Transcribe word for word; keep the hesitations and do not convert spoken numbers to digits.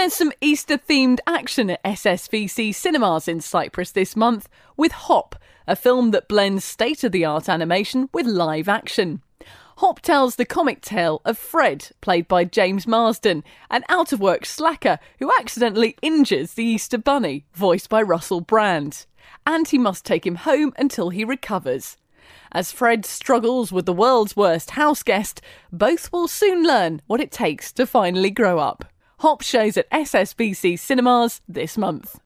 There's some Easter-themed action at S S V C cinemas in Cyprus this month with Hop, a film that blends state-of-the-art animation with live action. Hop tells the comic tale of Fred, played by James Marsden, an out-of-work slacker who accidentally injures the Easter Bunny, voiced by Russell Brand. And he must take him home until he recovers. As Fred struggles with the world's worst house guest, both will soon learn what it takes to finally grow up. Hop shows at S S V C cinemas this month.